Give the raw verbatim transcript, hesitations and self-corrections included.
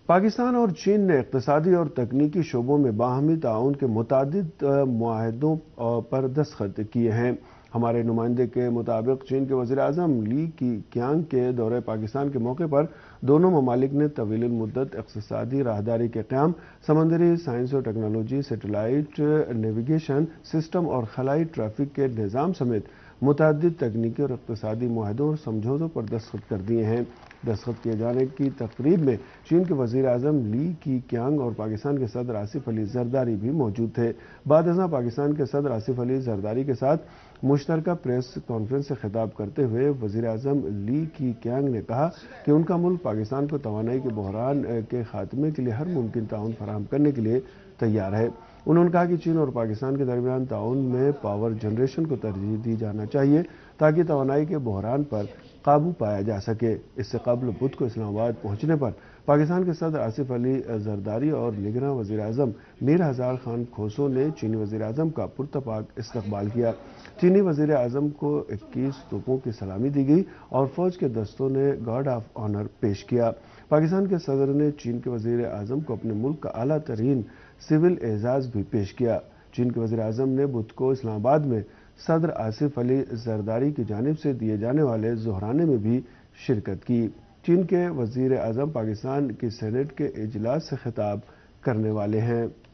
پاکستان اور چین نے اقتصادی اور تکنیکی شعبوں میں باہمی تعاون کے متعدد معاہدوں پر دستخط کیے ہیں۔ ہمارے نمائندے کے مطابق چین کے وزیر اعظم لی کیانگ کے دورہ پاکستان کے موقع پر دونوں ممالک نے طویل المدت اقتصادی راہداری کے قیام، سمندری سائنس اور ٹیکنالوجی، سیٹلائٹ نیویگیشن سسٹم اور خلائی ٹریفک کے نظام سمیت متعدد تکنیکی اور اقتصادی معاہدوں اور سمجھوتوں پر دستخط کر دیے ہیں۔ دستخط کیے جانے کی تقریب میں چین کے وزیر اعظم لی کیانگ اور پاکستان کے صدر آصف علی زرداری بھی موجود تھے۔ بعد ازاں پاکستان کے صدر آصف علی زرداری کے ساتھ مشترکہ پریس کانفرنس سے خطاب کرتے ہوئے وزیر اعظم لی کیانگ نے کہا کہ ان کا ملک پاکستان کو توانائی کے بحران کے خاتمے کے لیے ہر ممکن تعاون فراہم کرنے کے لیے تیار ہے۔ انہوں نے کہا کہ چین اور پاکستان کے درمیان تعاون میں پاور جنریشن کو ترجیح دی جانا چاہیے تاکہ توانائی کے بحران پر قابو پایا جا سکے۔ اس سے قبل بدھ کو اسلام آباد پہنچنے پر پاکستان کے صدر آصف علی زرداری اور نگراں وزیر اعظم میر ہزار خان کھوسو نے چینی وزیر اعظم کا پرتپاک استقبال کیا۔ چینی وزیر اعظم کو اکیس توپوں کی سلامی دی گئی اور فوج کے دستوں نے گارڈ آف آنر پیش کیا۔ پاکستان کے صدر نے چین کے وزیر اعظم کو اپنے ملک کا اعلیٰ ترین سول اعزاز بھی پیش کیا۔ چین کے وزیر اعظم نے بدھ کو اسلام آباد میں صدر آصف علی زرداری کی جانب سے دیے جانے والے ظہرانے میں بھی شرکت کی۔ چین کے وزیر اعظم پاکستان کی سینیٹ کے اجلاس سے خطاب کرنے والے ہیں۔